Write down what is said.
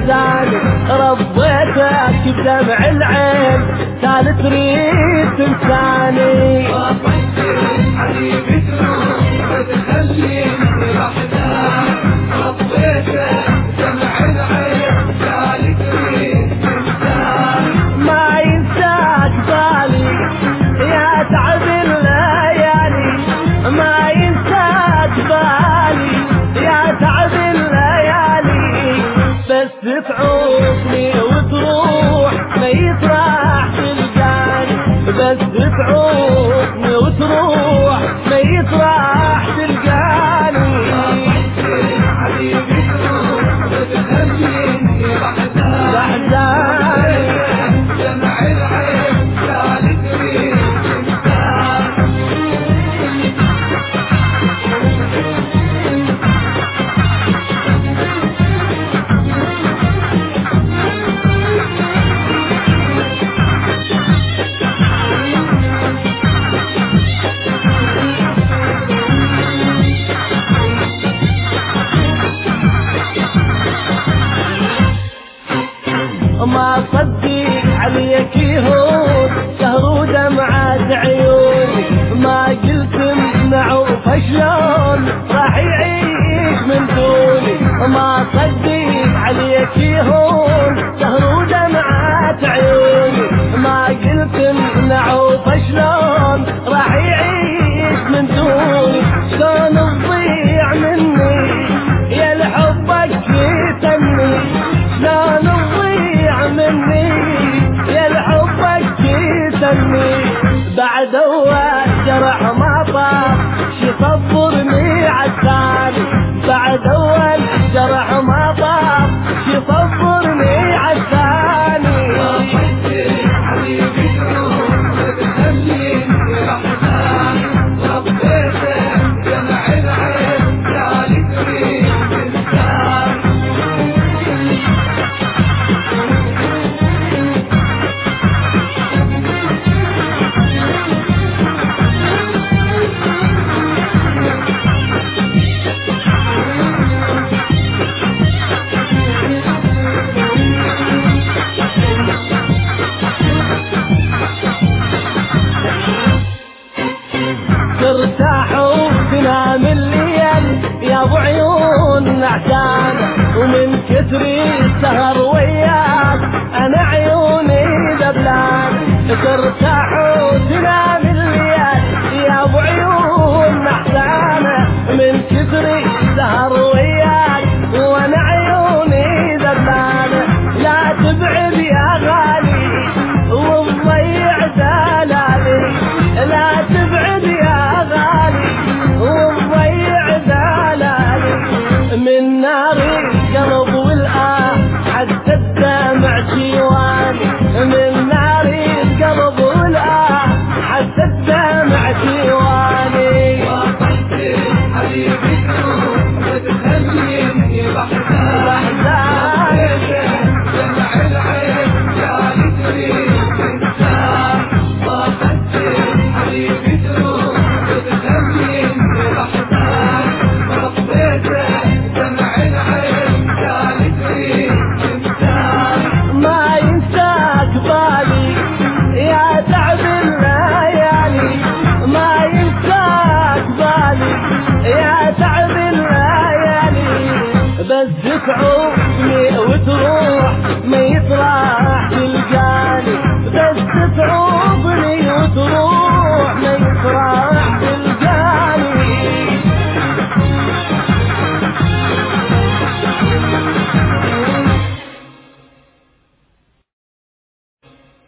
احزاني ربيتك بدمع العين كان تريد تنساني. حبيبي تروح وتخليني وحدان ربيتك بدمع العين كان تريد تنساني. ما ينساك بالي يا تعب الليالي ما ينساك بالي يا تعب الليالي بس تعوفني وتروح ما يطرح تلقاني بس تعوفني وتروح ما يطرح تلقاني. حبيبي تروح وتخليني وحداني دمع العين كان تريد ما صدق عليك يهون سهر ودمعات عيوني ما قلت امنعوا فشلون راح يعيش من دوني. ما صدق عليك يهون سهر ودمعات عيوني ما قلت امنعوا فشلون راح يعيش من دوني. شلون تضيع مني يا لحبك يتني شلون مني يا لحبك يسمي بعد اول جرح ما طاف يصبرني عالثاني بعد اول جرح ما طاف يصبرني عالثاني. حبيبي تروح وتخليني وحدان ربيتك دمع العين كان تريد تنساني. ترتاح وتنام الليل يا ابو عيون نعسانه ومن كثر